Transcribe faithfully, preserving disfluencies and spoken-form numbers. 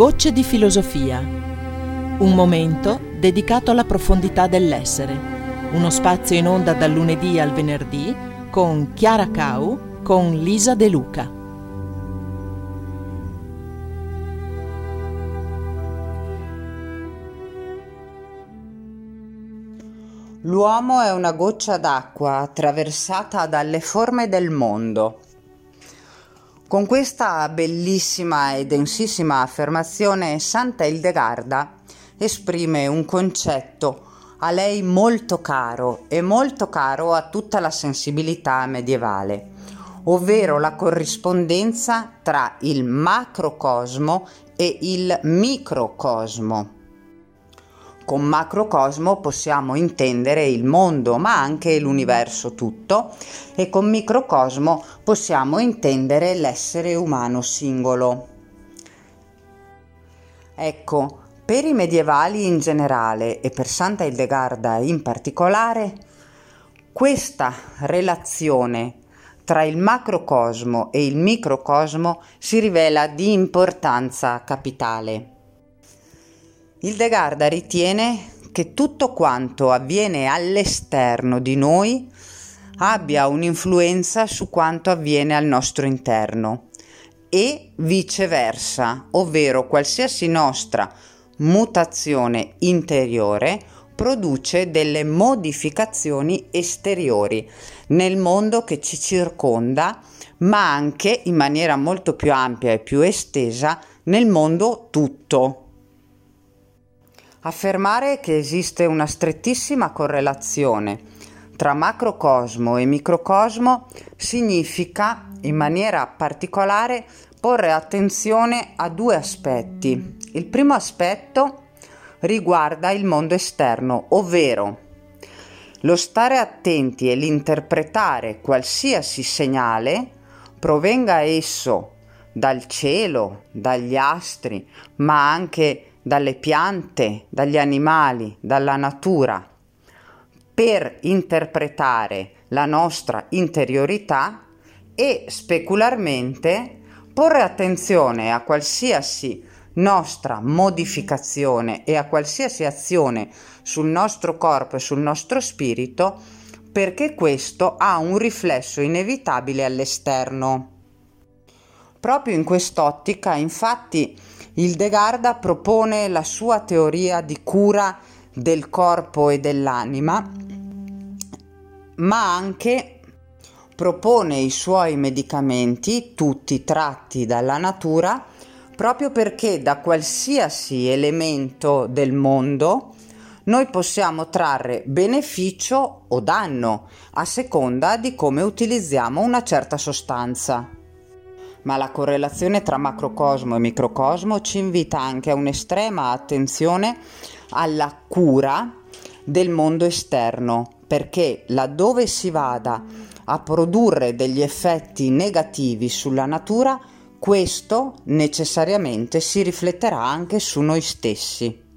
Gocce di filosofia. Un momento dedicato alla profondità dell'essere. Uno spazio in onda dal lunedì al venerdì con Chiara Cau, con Lisa De Luca. L'uomo è una goccia d'acqua attraversata dalle forme del mondo. Con questa bellissima e densissima affermazione, Santa Hildegarda esprime un concetto a lei molto caro e molto caro a tutta la sensibilità medievale, ovvero la corrispondenza tra il macrocosmo e il microcosmo. Con macrocosmo possiamo intendere il mondo, ma anche l'universo tutto, e con microcosmo possiamo intendere l'essere umano singolo. Ecco, per i medievali in generale e per Santa Hildegarda in particolare, questa relazione tra il macrocosmo e il microcosmo si rivela di importanza capitale. Hildegarda ritiene che tutto quanto avviene all'esterno di noi abbia un'influenza su quanto avviene al nostro interno e viceversa, ovvero qualsiasi nostra mutazione interiore produce delle modificazioni esteriori nel mondo che ci circonda, ma anche in maniera molto più ampia e più estesa nel mondo tutto. Affermare che esiste una strettissima correlazione tra macrocosmo e microcosmo significa, in maniera particolare, porre attenzione a due aspetti. Il primo aspetto riguarda il mondo esterno, ovvero lo stare attenti e l'interpretare qualsiasi segnale, provenga esso dal cielo, dagli astri, ma anche dalle piante, dagli animali, dalla natura, per interpretare la nostra interiorità e specularmente porre attenzione a qualsiasi nostra modificazione e a qualsiasi azione sul nostro corpo e sul nostro spirito, perché questo ha un riflesso inevitabile all'esterno. Proprio in quest'ottica, infatti, Hildegarda propone la sua teoria di cura del corpo e dell'anima, ma anche propone i suoi medicamenti, tutti tratti dalla natura, proprio perché da qualsiasi elemento del mondo noi possiamo trarre beneficio o danno a seconda di come utilizziamo una certa sostanza. Ma la correlazione tra macrocosmo e microcosmo ci invita anche a un'estrema attenzione alla cura del mondo esterno, perché laddove si vada a produrre degli effetti negativi sulla natura, questo necessariamente si rifletterà anche su noi stessi.